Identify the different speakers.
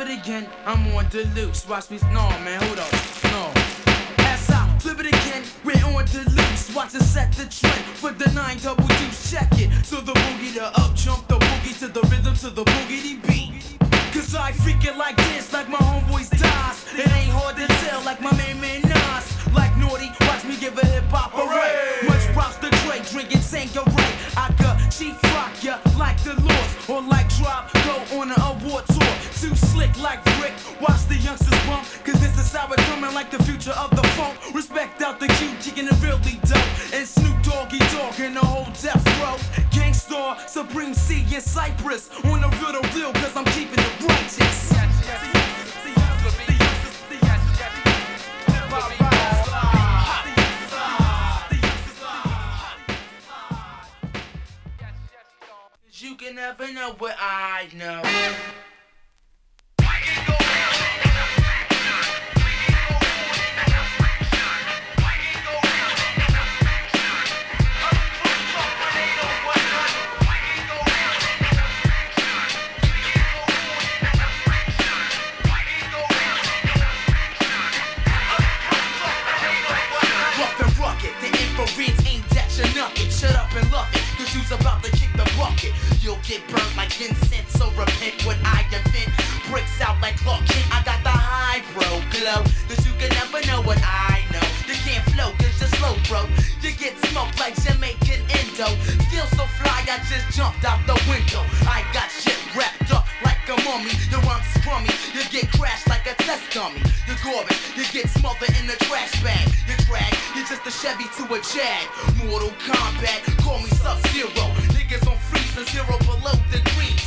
Speaker 1: it again, I'm on the loose. Watch me, no man, hold up, no. As I flip it again, we're on the loose. Watch us set the trend for the 9 double deuce. Check it. So the boogie, the up jump, the boogie to the rhythm, to the boogity beat. Cause I freak it like this, like my homeboys dies. It ain't hard to tell, like my man Nas. Like Naughty, watch me give a hip hop a right. Much props to Dre, drinking Tanqueray. I got Chief Rock ya like the Lords, or like Drop, go on an award tour. Too slick like Rick, watch the youngsters bump. Cause this is how it coming like the future of the funk. Respect out the Q, kicking it really dope. And Snoop Doggy Dogg in the whole death row. Gangstar, Supreme C in Cypress. On the real, cause I'm keeping it righteous. You can never know what I know. Shut up and love it, cause you's about to kick the bucket. You'll get burnt like incense, so repent what I invent. Breaks out like Clark Kent, I got the high bro glow. Cause you can never know what I know. You can't flow cause you're slow bro. You get smoked like Jamaican Indo. Feel so fly I just jumped out the window. I got shit wrapped up like a mummy. Your rhymes crummy, you get crashed like a test dummy. You're goring, you get smothered in the trash bag. You drag, you're just a Chevy to a Jag. Mortal Kombat, call me Sub-Zero. Niggas on freeze and 0 below degree.